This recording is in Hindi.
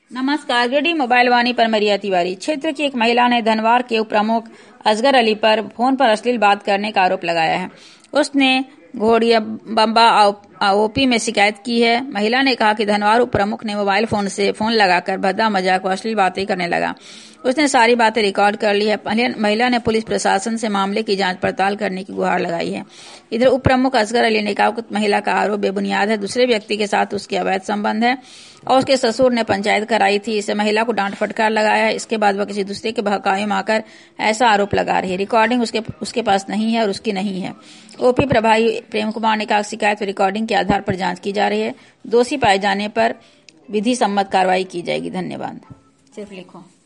नमस्कार। गिरडी मोबाइल वाणी पर मरिया तिवारी। क्षेत्र की एक महिला ने धनवार के उप प्रमुख असगर अली पर फोन पर अश्लील बात करने का आरोप लगाया है। उसने घोड़िया बम्बा ओपी में शिकायत की है। महिला ने कहा कि धनवार उप प्रमुख ने मोबाइल फोन से फोन लगाकर भद्दा मजाक व अश्लील बातें करने लगा। उसने सारी बातें रिकॉर्ड कर ली है। महिला ने पुलिस प्रशासन से मामले की जांच पड़ताल करने की गुहार लगाई है। इधर उप प्रमुख असगर अली ने कहा कि महिला का आरोप बेबुनियाद है। दूसरे व्यक्ति के साथ उसके अवैध संबंध है और उसके ससुर ने पंचायत कराई थी। इसे महिला को डांट फटकार लगाया है। इसके बाद वह किसी दूसरे के बहकावे में आकर ऐसा आरोप लगा रही है। रिकॉर्डिंग उसके पास नहीं है और उसकी नहीं है। ओपी प्रभारी प्रेम कुमार ने कहा शिकायत व रिकॉर्डिंग के आधार पर जांच की जा रही है। दोषी पाए जाने पर विधि सम्मत कार्रवाई की जाएगी। धन्यवाद। सिर्फ लिखो।